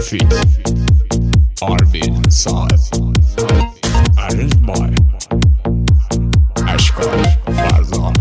feet. Arvin Saad. Arranged by Ashkar Farzan.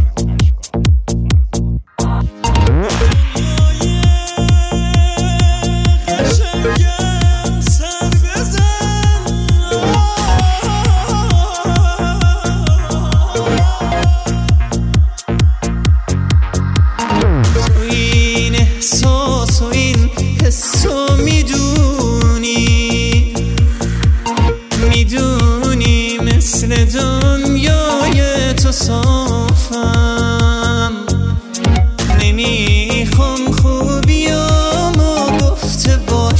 مثل دنیای تو صافم، نمیخوام خوبیامو گفته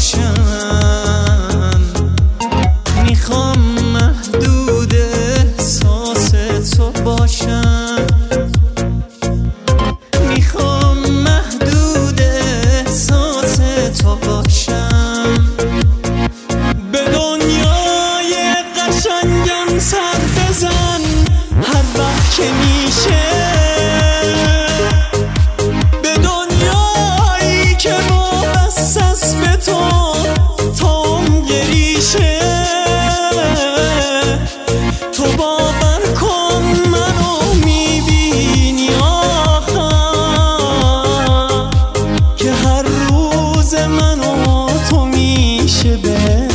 باشم، میخوام محدود احساس تو باشم، میخوام محدود احساس تو باشم. به دنیای قشنگم سر بزن هر وقت که میشه، به دنیایی که وابسته است به تو تا عمر ریشه. تو باور کن منو میبینی آخر که هر روز منو تو میشه بهتر.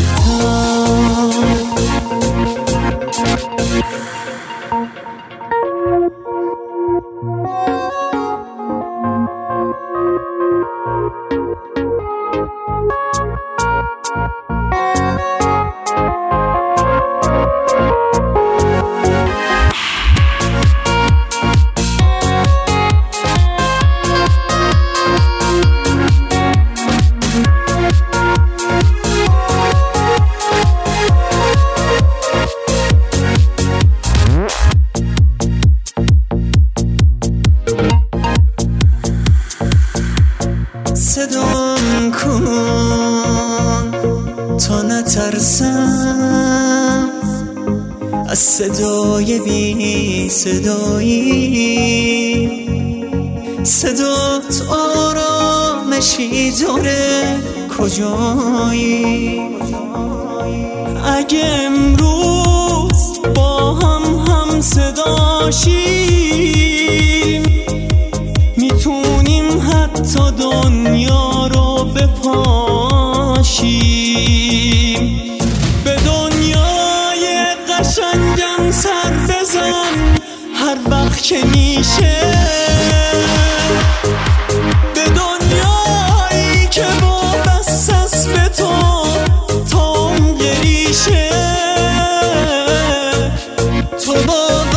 صدام کن تا نترسم از صدای بی صدایی، صدات آرامشی داره کجایی. اگه امروز با هم صدا شیم میتونیم حتی دنیا رو بپاشیم. به دنیای قشنگم سر بزن هر وقت که میشه، به دنیایی که وابسته است به تو تا عمر ریشه. تو